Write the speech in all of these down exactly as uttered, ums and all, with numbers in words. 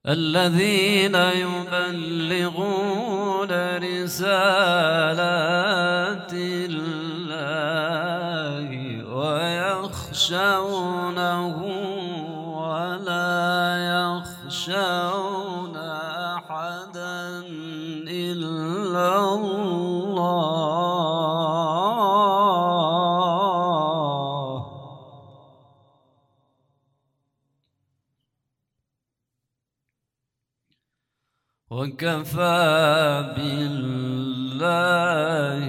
الذين يبلغون رسالات الله ويخشونه ولا يخشون أحدا إلا الله وكفى بالله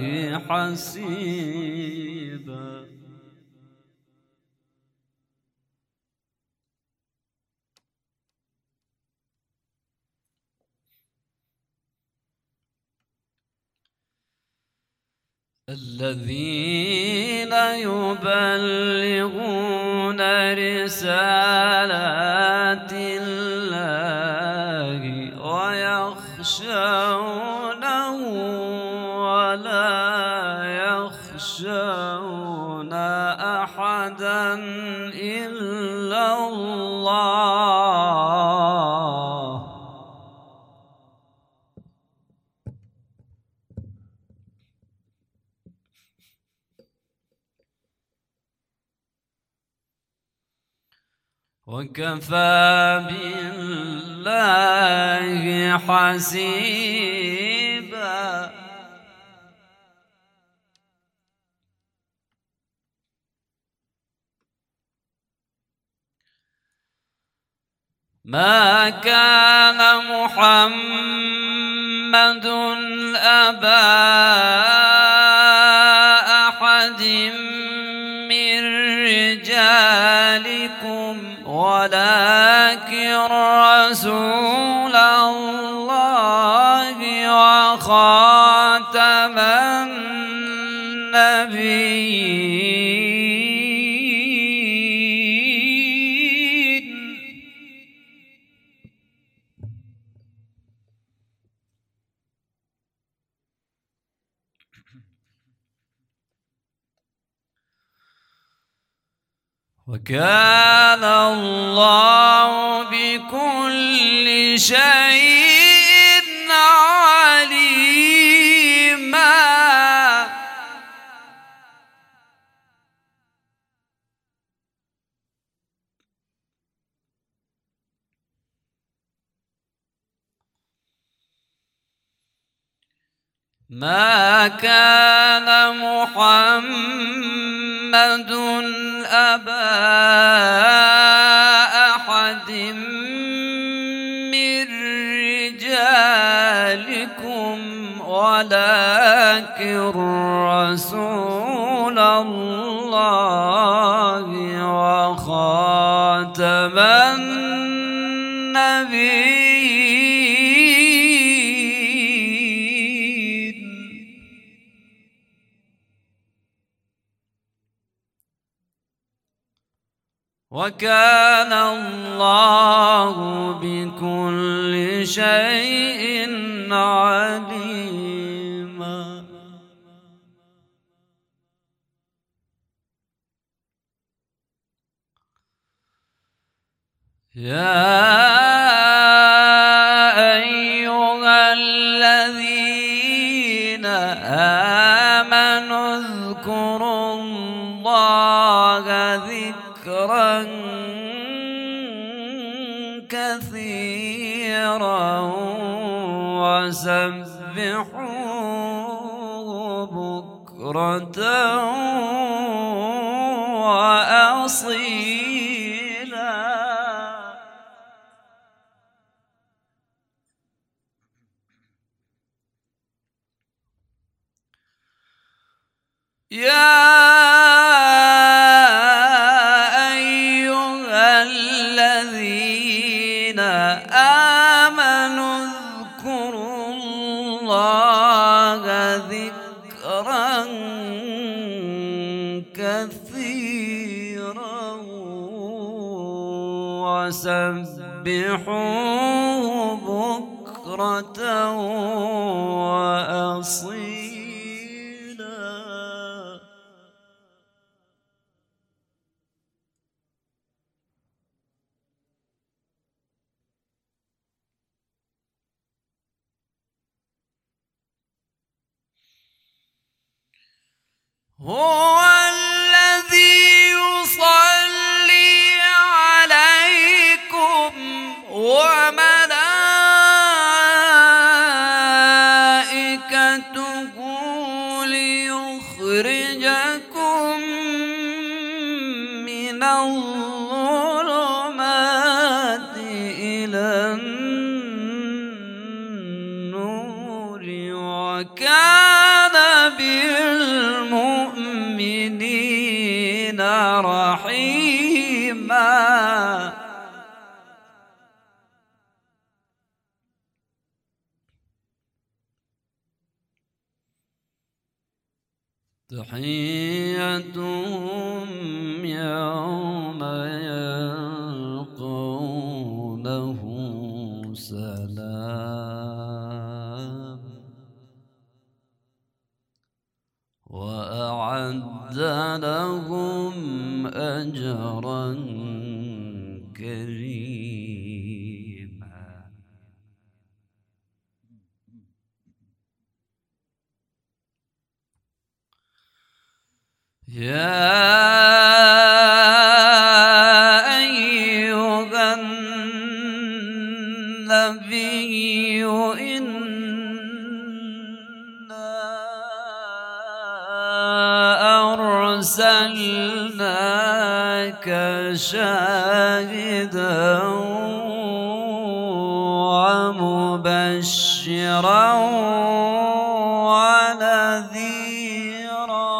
حسيبا. الذين يبلغون رسالات الله ويخشونه ولا يخشون أحدا إلا الله وكفى بالله حسيبا. ما كان محمد أبا أحد من رجالكم ولكن رسول الله وخاتم النبيين. وكان الله بكل شيء عليما. ما كان محمد أبا أحد من رجالكم ولكن رسول الله وخاتم النبيين. وكان الله بكل شيء عليما. يا أيها الذين آمنوا اذكروا الله ذكرا كثيرا وسبحوه بكرة وأصيلا. يا أيها الذين آمنوا اذكروا الله ذكرا كثيرا وسبحوه بكرة وأصيلا. هو الذي يصلي عليكم وملائكته ليخرجكم من الظلمات إلى النور وكان بالمؤمنين رحيما. تحيتهم يوم يلقونه سلام وأعد لهم أجرا كريما. يا أيها النبي إنا أرسلناك شاهدا ومبشرا ونذيرا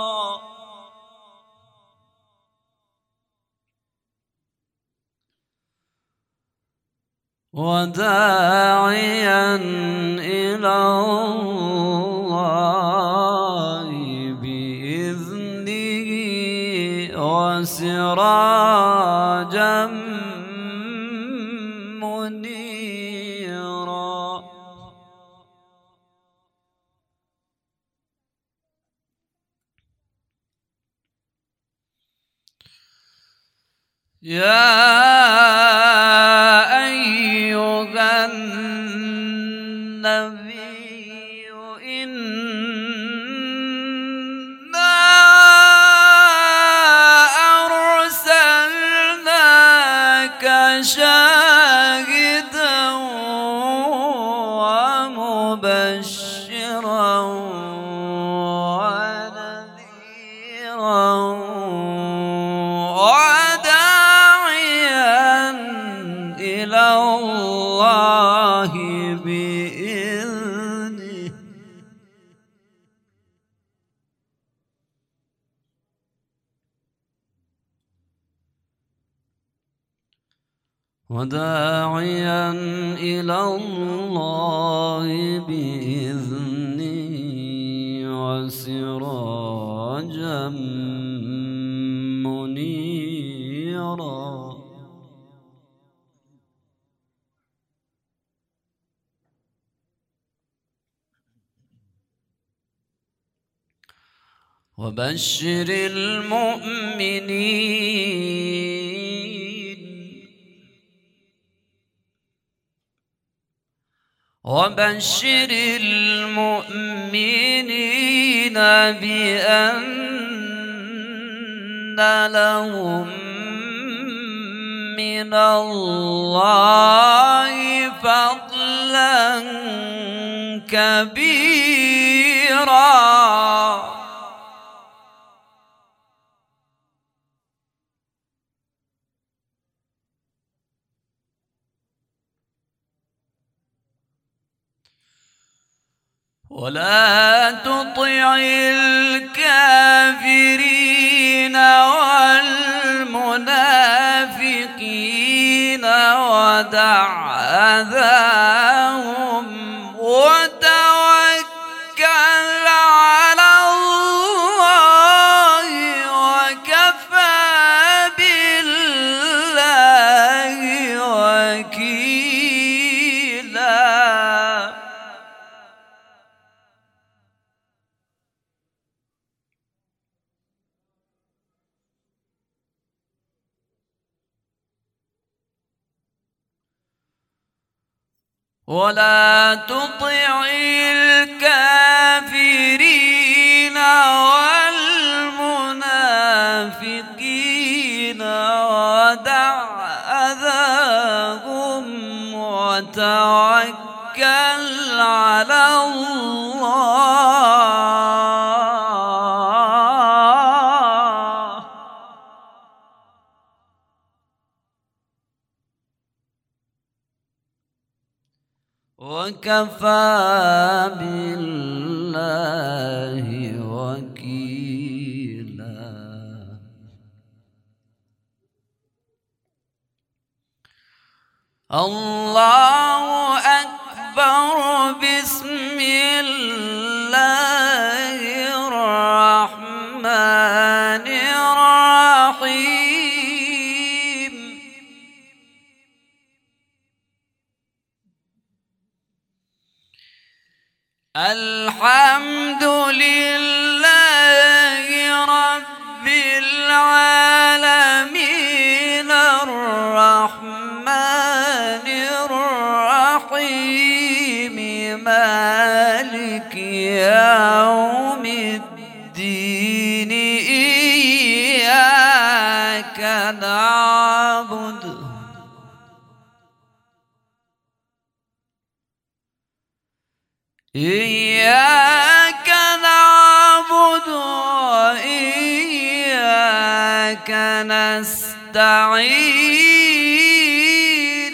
وداعيا إلى الله بإذنه وسراجا منيرا. يا أيها النبي إنا أرسلناك شاهدا ومبشرا ونذيرا إلى الله بإذنه وداعيا إلى الله بإذنه وسراجا منيرا. وبشر المؤمنين وبشر المؤمنين بأن لهم من الله فضلا كبيرا. ولا تطع الكافرين والمنافقين ودع أذاهم وتوكل على الله وكفى بالله وكيلا. ولا تطع الكافرين والمنافقين وتوكل على الله وكفى بالله وكيلا. الله أكبر. بسم الله الرحمن الرحيم. الحمد لله رب العالمين الرحمن الرحيم مالك يوم الدين إياك نعبد إياك نعبد وإياك نستعين.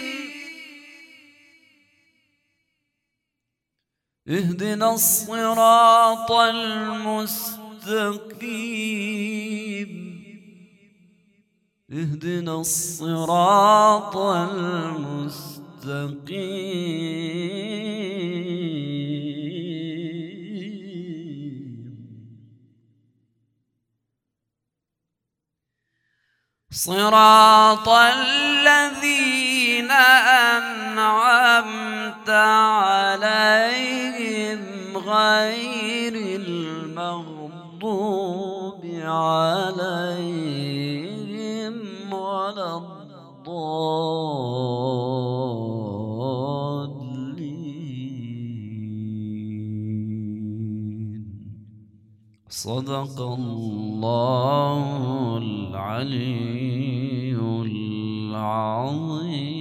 اهدنا الصراط المستقيم. اهدنا الصراط المستقيم. صراط الذين أنعمت عليهم غير المغضوب عليهم ولا الضالين. صدق الله العلي العظيم.